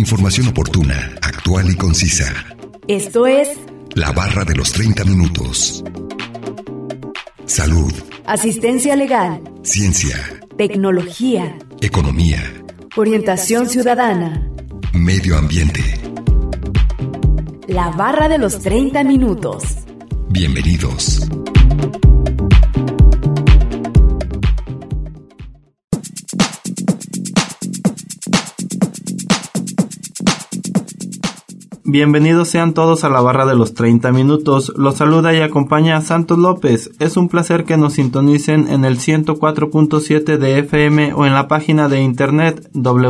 Información oportuna, actual y concisa. Esto es La Barra de los 30 Minutos. Salud. Asistencia legal. Ciencia. Tecnología. Economía. Orientación ciudadana. Medio ambiente. La Barra de los 30 Minutos. Bienvenidos. Bienvenidos sean todos a la Barra de los 30 Minutos. Los saluda y acompaña Santos López. Es un placer que nos sintonicen en el 104.7 de FM o en la página de internet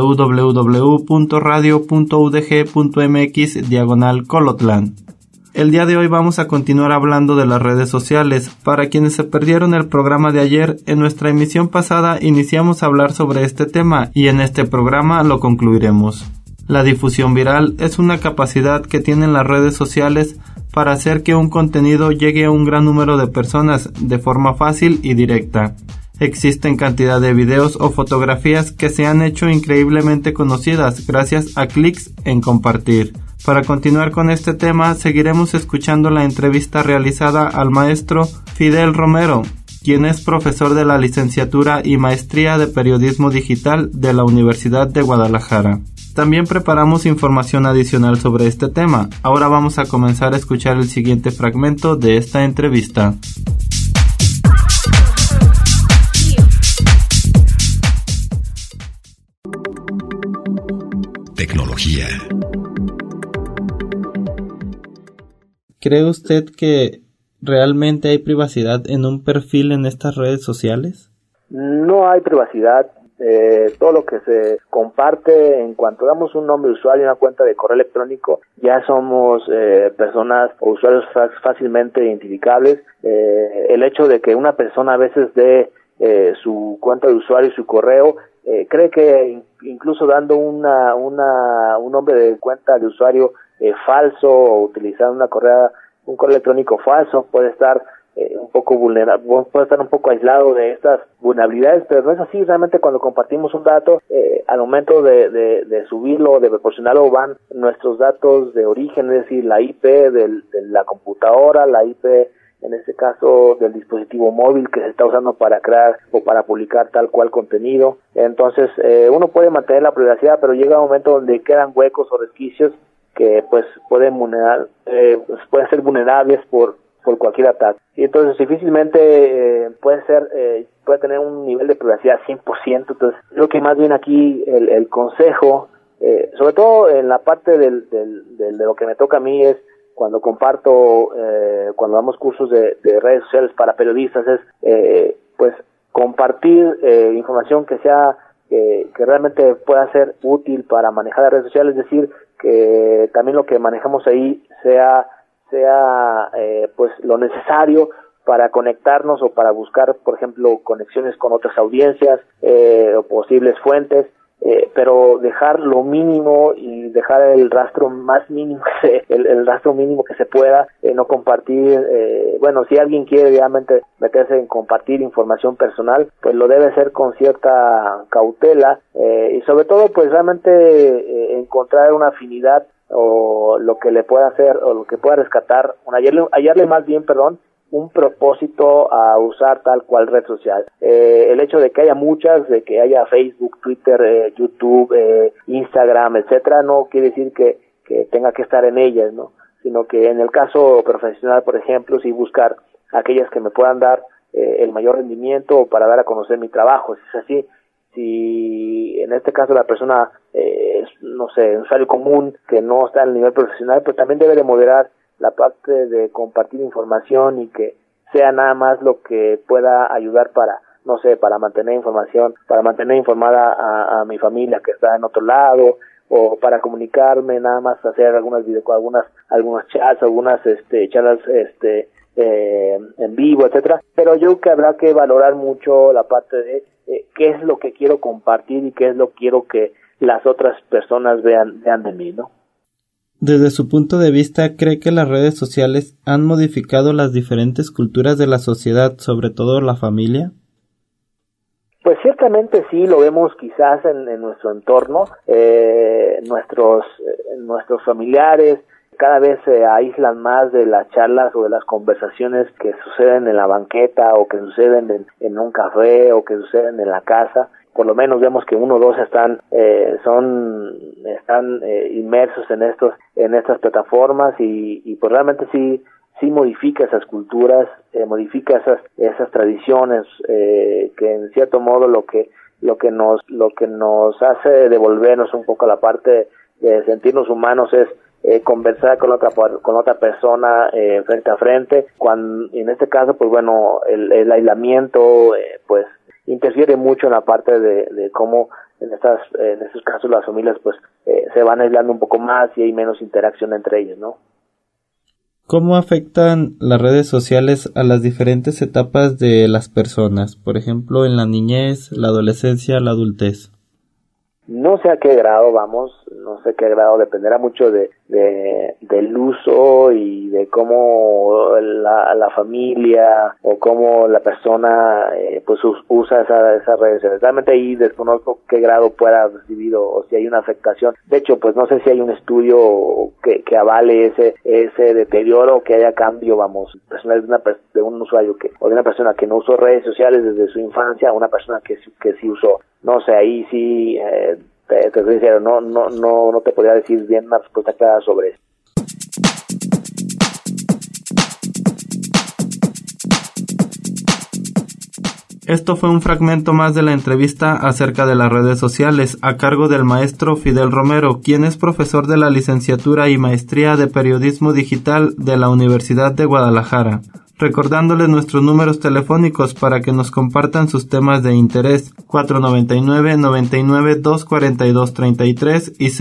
www.radio.udg.mx/Colotlán. El día de hoy vamos a continuar hablando de las redes sociales. Para quienes se perdieron el programa de ayer, en nuestra emisión pasada iniciamos a hablar sobre este tema y en este programa lo concluiremos. La difusión viral es una capacidad que tienen las redes sociales para hacer que un contenido llegue a un gran número de personas de forma fácil y directa. Existen cantidad de videos o fotografías que se han hecho increíblemente conocidas gracias a clics en compartir. Para continuar con este tema, seguiremos escuchando la entrevista realizada al maestro Fidel Romero, quien es profesor de la licenciatura y maestría de periodismo digital de la Universidad de Guadalajara. También preparamos información adicional sobre este tema. Ahora vamos a comenzar a escuchar el siguiente fragmento de esta entrevista. Tecnología. ¿Cree usted que realmente hay privacidad en un perfil en estas redes sociales? No hay privacidad. Todo lo que se comparte, en cuanto damos un nombre de usuario y una cuenta de correo electrónico, ya somos personas o usuarios fácilmente identificables. El hecho de que una persona a veces dé su cuenta de usuario y su correo, cree que incluso dando un nombre de cuenta de usuario falso o utilizando un correo electrónico falso, puede estar un poco vulnerable, puede estar un poco aislado de estas vulnerabilidades, pero no es así. Realmente cuando compartimos un dato, al momento de subirlo, de proporcionarlo, van nuestros datos de origen, es decir, la IP de la computadora, la IP en este caso del dispositivo móvil que se está usando para crear o para publicar tal cual contenido. Entonces uno puede mantener la privacidad, pero llega un momento donde quedan huecos o resquicios que pues pueden ser vulnerables por cualquier ataque. Y entonces difícilmente puede tener un nivel de privacidad 100%. Entonces creo que más bien aquí el consejo, sobre todo en la parte de lo que me toca a mí, es cuando comparto, cuando damos cursos de redes sociales para periodistas, es pues compartir información que sea que realmente pueda ser útil para manejar las redes sociales, es decir, que también lo que manejamos ahí sea pues lo necesario para conectarnos o para buscar, por ejemplo, conexiones con otras audiencias o posibles fuentes, pero dejar lo mínimo y dejar el rastro más mínimo, el rastro mínimo que se pueda, no compartir. Bueno, si alguien quiere realmente meterse en compartir información personal, pues lo debe hacer con cierta cautela y sobre todo pues realmente encontrar una afinidad o lo que le pueda hacer o lo que pueda rescatar, hallarle más bien, un propósito a usar tal cual red social. El hecho de que haya muchas, de que haya Facebook, Twitter, YouTube, Instagram, etcétera, no quiere decir que tenga que estar en ellas, ¿no? Sino que en el caso profesional, por ejemplo, sí buscar aquellas que me puedan dar el mayor rendimiento para dar a conocer mi trabajo. Si es así, si en este caso la persona es, no sé, un usuario común que no está en el nivel profesional, pues también debe de moderar la parte de compartir información y que sea nada más lo que pueda ayudar para, no sé, para mantener información, para mantener informada a mi familia que está en otro lado, o para comunicarme, nada más hacer algunos chats, algunas charlas en vivo, etcétera. Pero yo creo que habrá que valorar mucho la parte de qué es lo que quiero compartir y qué es lo que quiero que las otras personas vean de mí, ¿no? Desde su punto de vista, ¿cree que las redes sociales han modificado las diferentes culturas de la sociedad, sobre todo la familia? Pues ciertamente Tristemente sí, lo vemos quizás en nuestro entorno, nuestros familiares cada vez se aíslan más de las charlas o de las conversaciones que suceden en la banqueta o que suceden en un café o que suceden en la casa. Por lo menos vemos que uno o dos están inmersos en estas plataformas y pues realmente sí modifica esas culturas, modifica esas tradiciones, que en cierto modo lo que nos hace devolvernos un poco a la parte de sentirnos humanos es conversar con otra persona frente a frente. Cuando en este caso pues bueno, el aislamiento pues interfiere mucho en la parte de cómo en estos casos las familias pues se van aislando un poco más y hay menos interacción entre ellos, ¿no? ¿Cómo afectan las redes sociales a las diferentes etapas de las personas? Por ejemplo, en la niñez, la adolescencia, la adultez. No sé a qué grado dependerá mucho del uso y de cómo la familia o cómo la persona pues usa esas redes sociales. Realmente ahí desconozco qué grado pueda recibir o si hay una afectación. De hecho, pues no sé si hay un estudio que avale ese deterioro, que haya cambio, personal de un usuario o de una persona que no usó redes sociales desde su infancia a una persona que sí usó. No sé, ahí sí, te soy sincero, no te podría decir bien una respuesta clara sobre eso. Esto fue un fragmento más de la entrevista acerca de las redes sociales a cargo del maestro Fidel Romero, quien es profesor de la licenciatura y maestría de periodismo digital de la Universidad de Guadalajara. Recordándoles nuestros números telefónicos para que nos compartan sus temas de interés: 499-99-242-33 y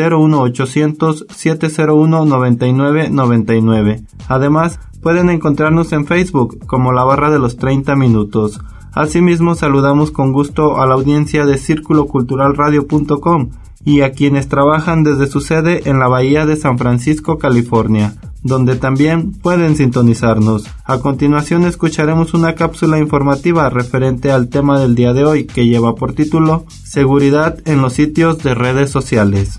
01800-701-9999. Además, pueden encontrarnos en Facebook como La Barra de los 30 Minutos. Asimismo, saludamos con gusto a la audiencia de circuloculturalradio.com y a quienes trabajan desde su sede en la Bahía de San Francisco, California, donde también pueden sintonizarnos. A continuación escucharemos una cápsula informativa referente al tema del día de hoy, que lleva por título Seguridad en los sitios de redes sociales.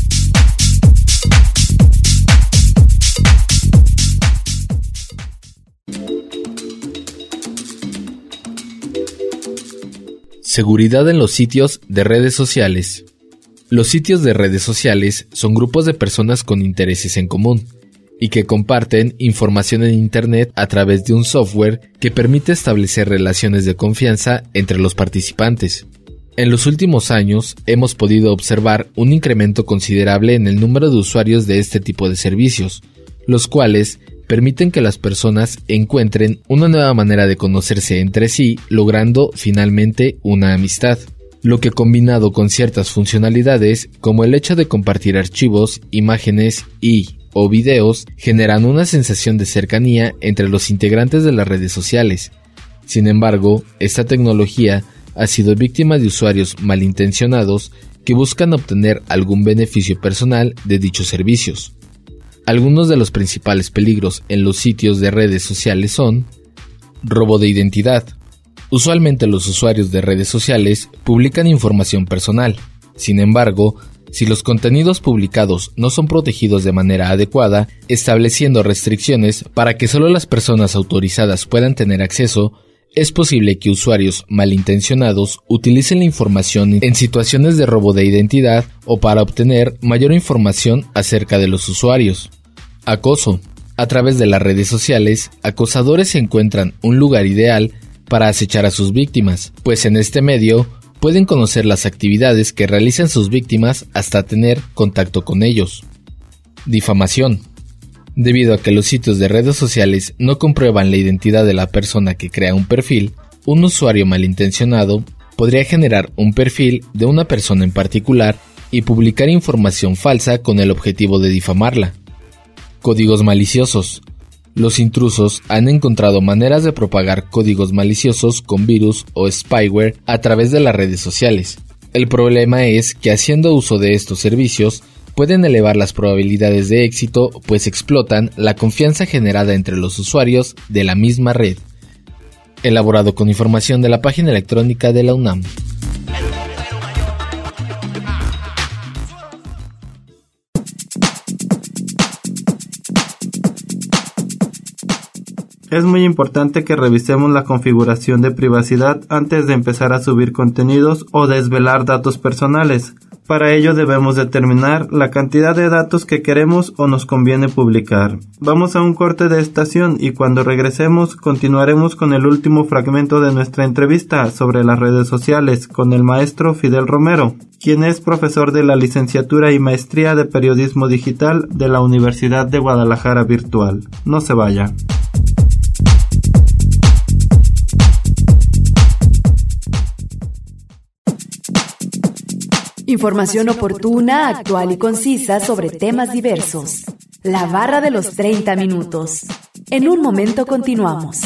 Seguridad en los sitios de redes sociales. Los sitios de redes sociales son grupos de personas con intereses en común y que comparten información en Internet a través de un software que permite establecer relaciones de confianza entre los participantes. En los últimos años hemos podido observar un incremento considerable en el número de usuarios de este tipo de servicios, los cuales permiten que las personas encuentren una nueva manera de conocerse entre sí, logrando finalmente una amistad. Lo que, combinado con ciertas funcionalidades, como el hecho de compartir archivos, imágenes o videos, generan una sensación de cercanía entre los integrantes de las redes sociales. Sin embargo, esta tecnología ha sido víctima de usuarios malintencionados que buscan obtener algún beneficio personal de dichos servicios. Algunos de los principales peligros en los sitios de redes sociales son: robo de identidad. Usualmente los usuarios de redes sociales publican información personal. Sin embargo, si los contenidos publicados no son protegidos de manera adecuada, estableciendo restricciones para que solo las personas autorizadas puedan tener acceso, es posible que usuarios malintencionados utilicen la información en situaciones de robo de identidad o para obtener mayor información acerca de los usuarios. Acoso. A través de las redes sociales, acosadores encuentran un lugar ideal para acechar a sus víctimas, pues en este medio pueden conocer las actividades que realizan sus víctimas hasta tener contacto con ellos. Difamación. Debido a que los sitios de redes sociales no comprueban la identidad de la persona que crea un perfil, un usuario malintencionado podría generar un perfil de una persona en particular y publicar información falsa con el objetivo de difamarla. Códigos maliciosos. Los intrusos han encontrado maneras de propagar códigos maliciosos con virus o spyware a través de las redes sociales. El problema es que haciendo uso de estos servicios pueden elevar las probabilidades de éxito, pues explotan la confianza generada entre los usuarios de la misma red. Elaborado con información de la página electrónica de la UNAM. Es muy importante que revisemos la configuración de privacidad antes de empezar a subir contenidos o desvelar datos personales. Para ello debemos determinar la cantidad de datos que queremos o nos conviene publicar. Vamos a un corte de estación y cuando regresemos continuaremos con el último fragmento de nuestra entrevista sobre las redes sociales con el maestro Fidel Romero, quien es profesor de la licenciatura y maestría de periodismo digital de la Universidad de Guadalajara Virtual. No se vaya. Información oportuna, actual y concisa sobre temas diversos. La barra de los 30 minutos. En un momento continuamos.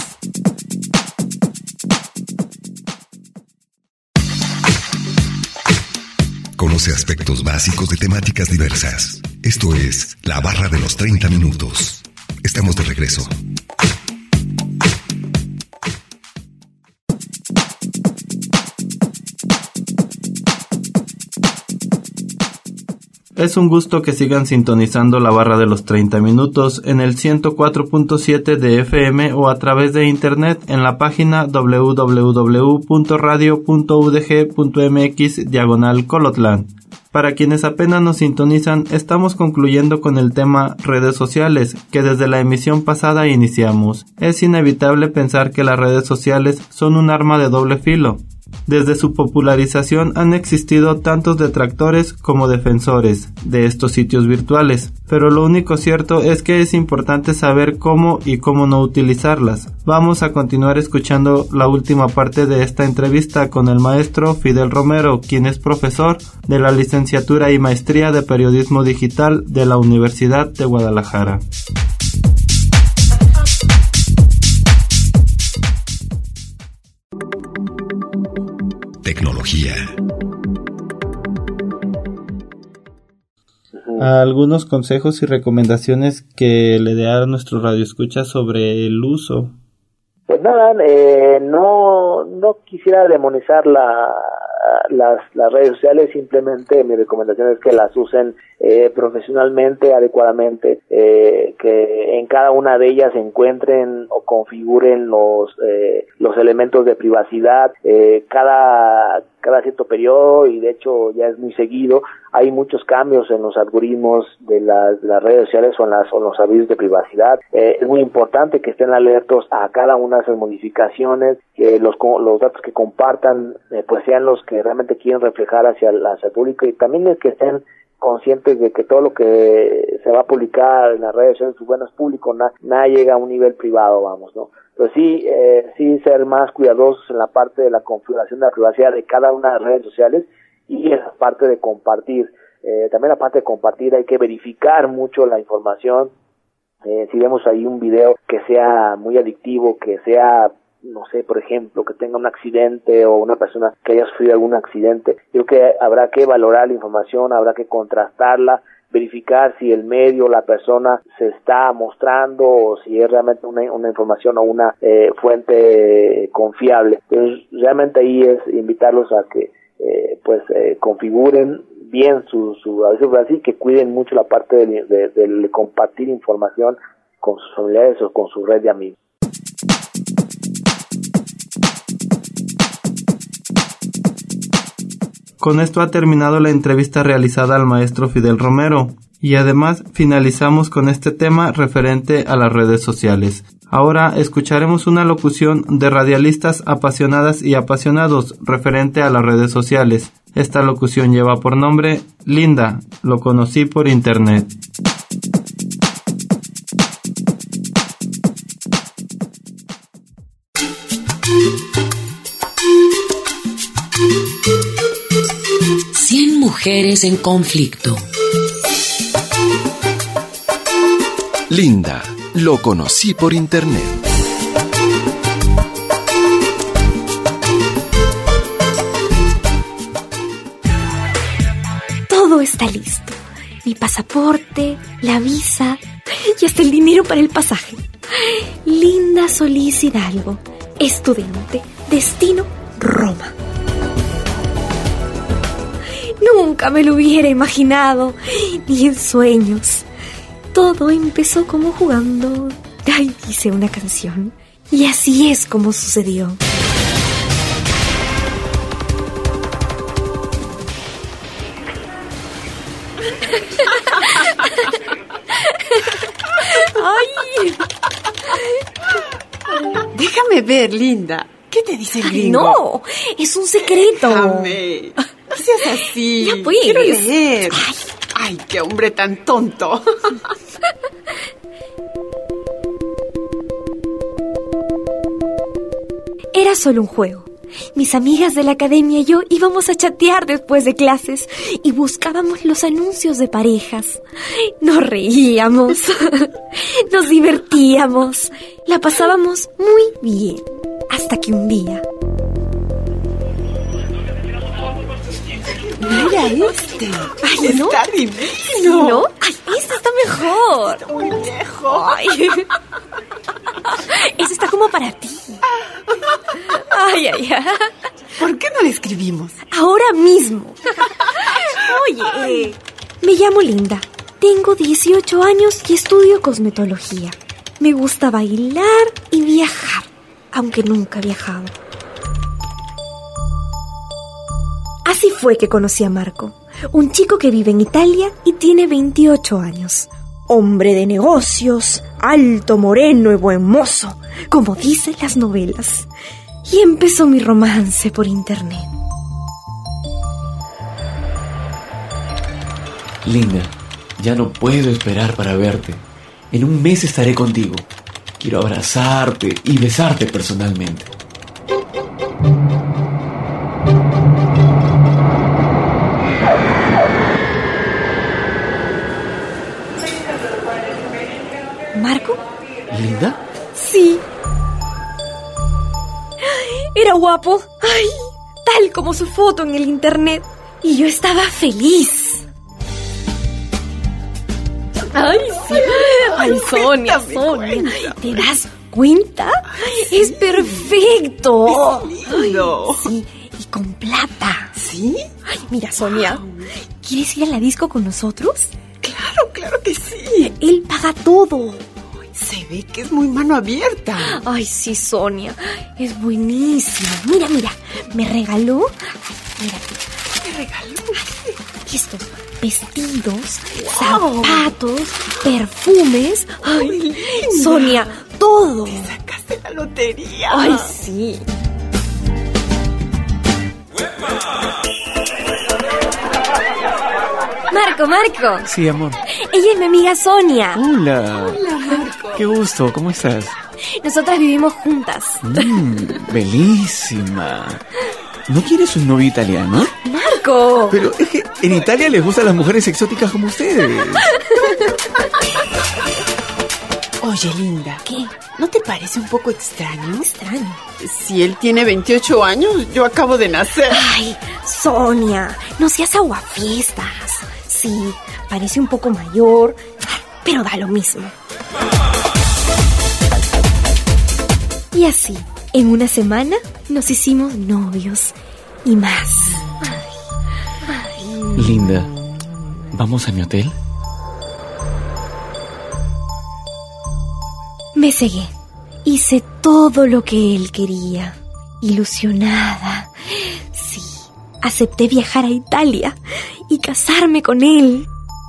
Conoce aspectos básicos de temáticas diversas. Esto es La Barra de los 30 minutos. Estamos de regreso. Es un gusto que sigan sintonizando la barra de los 30 minutos en el 104.7 de FM o a través de internet en la página www.radio.udg.mx/Colotlán. Para quienes apenas nos sintonizan, estamos concluyendo con el tema redes sociales, que desde la emisión pasada iniciamos. Es inevitable pensar que las redes sociales son un arma de doble filo. Desde su popularización han existido tantos detractores como defensores de estos sitios virtuales, pero lo único cierto es que es importante saber cómo y cómo no utilizarlas. Vamos a continuar escuchando la última parte de esta entrevista con el maestro Fidel Romero, quien es profesor de la licenciatura y maestría de periodismo digital de la Universidad de Guadalajara. Tecnología. Algunos consejos y recomendaciones que le dé a nuestro radioescucha sobre el uso. Pues nada, no quisiera demonizar las redes sociales, simplemente mi recomendación es que las usen profesionalmente, adecuadamente, que en cada una de ellas se encuentren o configuren los elementos de privacidad, cada cierto periodo, y de hecho ya es muy seguido. Hay muchos cambios en los algoritmos de las redes sociales o en los avisos de privacidad. Es muy importante que estén alertos a cada una de esas modificaciones, que los datos que compartan pues sean los que realmente quieren reflejar hacia el público, y también es que estén conscientes de que todo lo que se va a publicar en las redes sociales, bueno, es público, nada llega a un nivel privado, vamos, ¿no? Pero sí ser más cuidadosos en la parte de la configuración de la privacidad de cada una de las redes sociales, y en la parte de compartir. También la parte de compartir hay que verificar mucho la información. Si vemos ahí un video que sea muy adictivo, que sea, no sé, por ejemplo, que tenga un accidente o una persona que haya sufrido algún accidente, yo creo que habrá que valorar la información, habrá que contrastarla, verificar si el medio, la persona se está mostrando o si es realmente una información o una fuente confiable. Entonces, realmente ahí es invitarlos a que configuren bien su aviso, así que cuiden mucho la parte de compartir información con sus familiares o con su red de amigos. Con esto ha terminado la entrevista realizada al maestro Fidel Romero, y además finalizamos con este tema referente a las redes sociales. Ahora escucharemos una locución de radialistas apasionadas y apasionados referente a las redes sociales. Esta locución lleva por nombre Linda, lo conocí por internet. Mujeres en conflicto. Linda, lo conocí por internet. Todo está listo. Mi pasaporte, la visa y hasta el dinero para el pasaje. Linda Solís Hidalgo, estudiante, destino Roma. Nunca me lo hubiera imaginado, ni en sueños. Todo empezó como jugando Ay, hice una canción. Y así es como sucedió. ¡Ay! Déjame ver, linda. ¿Qué te dice el gringo? No, es un secreto. Déjame. No seas así. Ya pues. Quiero leer. Ay, qué hombre tan tonto. Era solo un juego. Mis amigas de la academia y yo íbamos a chatear después de clases y buscábamos los anuncios de parejas. Nos reíamos, nos divertíamos, la pasábamos muy bien, hasta que un día... Mira este. Ay, ¿no? Está divino. ¿No? Ay, este está mejor. Está muy lejos. Ay. Este está como para ti. Ay, ay, ay. ¿Por qué no le escribimos? Ahora mismo. Oye, me llamo Linda. Tengo 18 años y estudio cosmetología. Me gusta bailar y viajar, aunque nunca he viajado. Así fue que conocí a Marco, un chico que vive en Italia y tiene 28 años. Hombre de negocios, alto, moreno y buen mozo, como dicen las novelas. Y empezó mi romance por internet. Linda, ya no puedo esperar para verte. En un mes estaré contigo. Quiero abrazarte y besarte personalmente. ¿Marco? ¿Linda? Sí. Era guapo. Ay, tal como su foto en el internet. Y yo estaba feliz. Ay, sí. Ay, Sonia, Sonia. ¿Te das cuenta? Es perfecto. Es lindo. Ay, sí, y con plata. ¿Sí? Ay, mira, Sonia. ¿Quieres ir a la disco con nosotros? Claro que sí. Él paga todo. Se ve que es muy mano abierta. Ay, sí, Sonia. Es buenísimo. Mira, mira. Me regaló... Mira. ¿Qué regaló? Estos vestidos, zapatos, perfumes. Ay, linda. Sonia, todo. Te sacaste la lotería. Ay, sí. Marco. Sí, amor. Ella es mi amiga Sonia. Hola. Hola, Marco. Qué gusto, ¿cómo estás? Nosotras vivimos juntas. Bellísima. ¿No quieres un novio italiano? Marco. Pero es que en Italia les gustan las mujeres exóticas como ustedes. Oye, Linda. ¿Qué? ¿No te parece un poco extraño? Extraño. Si él tiene 28 años, yo acabo de nacer. Ay, Sonia, no seas aguafiestas. Sí, parece un poco mayor, pero da lo mismo. Y así, en una semana, nos hicimos novios. Y más. Linda, ¿vamos a mi hotel? Me cegué. Hice todo lo que él quería. Ilusionada. Sí, acepté viajar a Italia y casarme con él.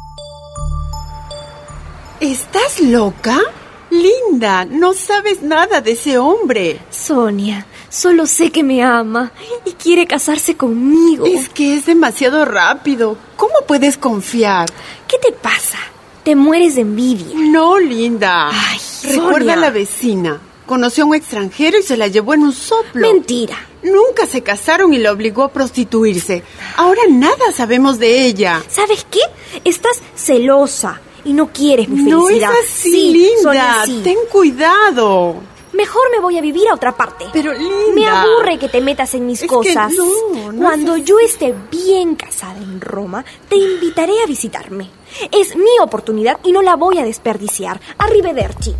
¿Estás loca? Linda, no sabes nada de ese hombre. Sonia, solo sé que me ama y quiere casarse conmigo. Es que es demasiado rápido. ¿Cómo puedes confiar? ¿Qué te pasa? Te mueres de envidia. No, Linda. Ay, recuerda Sonia. a la vecina. Conoció a un extranjero y se la llevó en un soplo. Mentira. Nunca se casaron y la obligó a prostituirse. Ahora nada sabemos de ella. ¿Sabes qué? Estás celosa y no quieres mi felicidad. No es así, Sí, Linda. Sonia, sí. Ten cuidado. Mejor me voy a vivir a otra parte. Pero, Linda. Me aburre que te metas en mis Es cosas. que no Cuando es así. yo esté bien casada en Roma, te invitaré a visitarme. Es mi oportunidad y no la voy a desperdiciar. Arrivederci.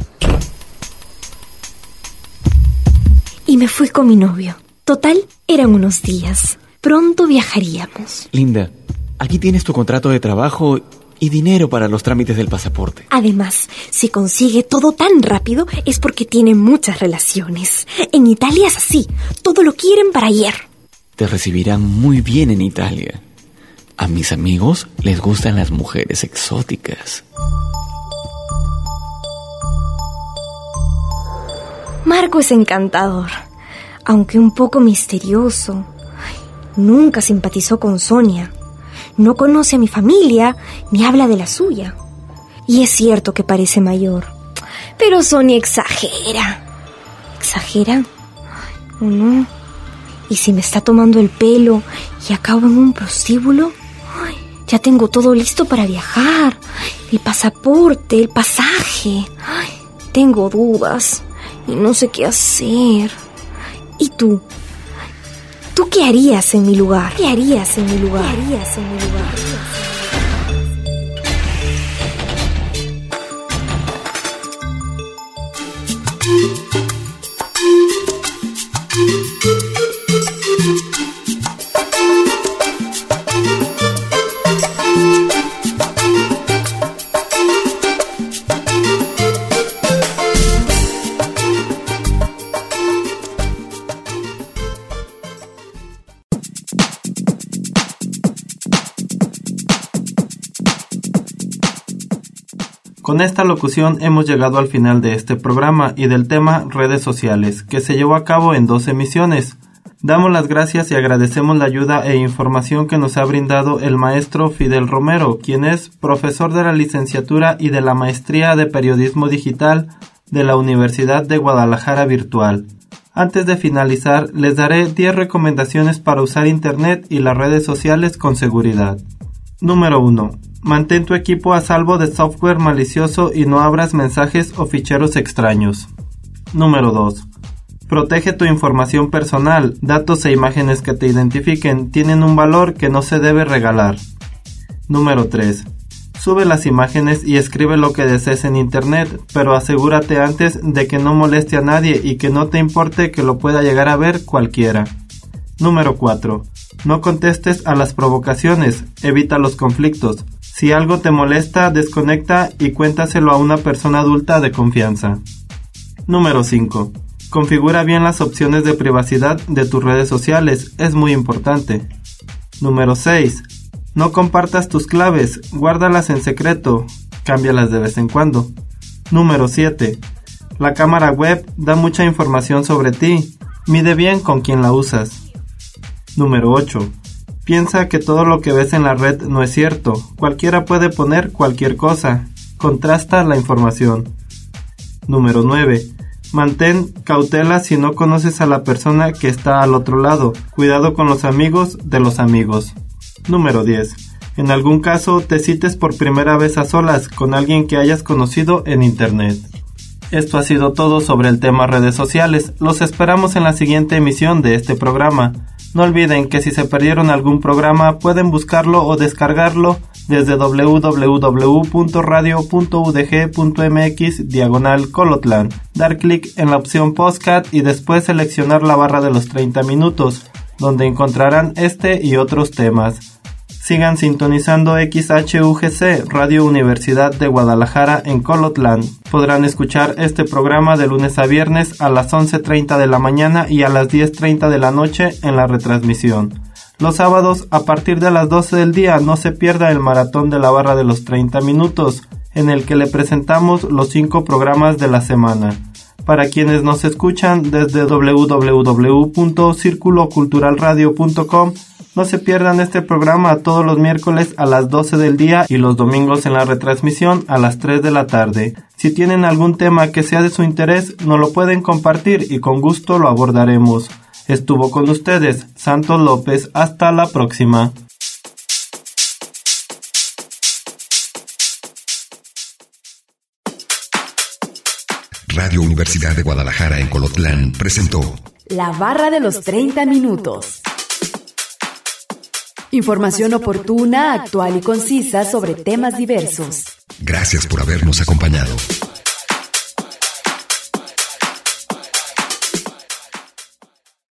Y me fui con mi novio. Total, eran unos días. Pronto viajaríamos. Linda, aquí tienes tu contrato de trabajo y dinero para los trámites del pasaporte. Además, si consigue todo tan rápido es porque tiene muchas relaciones. En Italia es así, todo lo quieren para ayer. Te recibirán muy bien en Italia. A mis amigos les gustan las mujeres exóticas. Marco es encantador, aunque un poco misterioso. Nunca simpatizó con Sonia. No conoce a mi familia, ni habla de la suya. Y es cierto que parece mayor. Pero Sonia exagera. ¿Exagera? ¿O no? ¿Y si me está tomando el pelo y acabo en un prostíbulo? Ya tengo todo listo para viajar. El pasaporte, el pasaje. Tengo dudas y no sé qué hacer. ¿Y tú? ¿Tú qué harías en mi lugar? ¿Qué harías en mi lugar? ¿Qué harías en mi lugar? Con esta locución hemos llegado al final de este programa y del tema redes sociales, que se llevó a cabo en 2 emisiones. Damos las gracias y agradecemos la ayuda e información que nos ha brindado el maestro Fidel Romero, quien es profesor de la licenciatura y de la maestría de periodismo digital de la Universidad de Guadalajara Virtual. Antes de finalizar, les daré 10 recomendaciones para usar Internet y las redes sociales con seguridad. Número 1. Mantén tu equipo a salvo de software malicioso y no abras mensajes o ficheros extraños. Número 2. Protege tu información personal. Datos e imágenes que te identifiquen tienen un valor que no se debe regalar. Número 3. Sube las imágenes y escribe lo que desees en Internet, pero asegúrate antes de que no moleste a nadie y que no te importe que lo pueda llegar a ver cualquiera. Número 4. No contestes a las provocaciones, evita los conflictos. Si algo te molesta, desconecta y cuéntaselo a una persona adulta de confianza. Número 5. Configura bien las opciones de privacidad de tus redes sociales, es muy importante. Número 6. No compartas tus claves, guárdalas en secreto, cámbialas de vez en cuando. Número 7. La cámara web da mucha información sobre ti, mide bien con quién la usas. Número 8. Piensa que todo lo que ves en la red no es cierto. Cualquiera puede poner cualquier cosa. Contrasta la información. Número 9. Mantén cautela si no conoces a la persona que está al otro lado. Cuidado con los amigos de los amigos. Número 10. En algún caso te cites por primera vez a solas con alguien que hayas conocido en Internet. Esto ha sido todo sobre el tema redes sociales. Los esperamos en la siguiente emisión de este programa. No olviden que si se perdieron algún programa pueden buscarlo o descargarlo desde www.radio.udg.mx/Colotlán. Dar clic en la opción Podcast y después seleccionar la barra de los 30 minutos, donde encontrarán este y otros temas. Sigan sintonizando XHUGC, Radio Universidad de Guadalajara en Colotlán. Podrán escuchar este programa de lunes a viernes a las 11:30 de la mañana y a las 10:30 de la noche en la retransmisión. Los sábados, a partir de las 12 del día, no se pierda el maratón de la barra de los 30 minutos, en el que le presentamos los 5 programas de la semana. Para quienes nos escuchan desde www.circuloculturalradio.com, no se pierdan este programa todos los miércoles a las 12 del día y los domingos en la retransmisión a las 3 de la tarde. Si tienen algún tema que sea de su interés, nos lo pueden compartir y con gusto lo abordaremos. Estuvo con ustedes Santos López. Hasta la próxima. Radio Universidad de Guadalajara en Colotlán presentó La Barra de los 30 minutos. Información oportuna, actual y concisa sobre temas diversos. Gracias por habernos acompañado.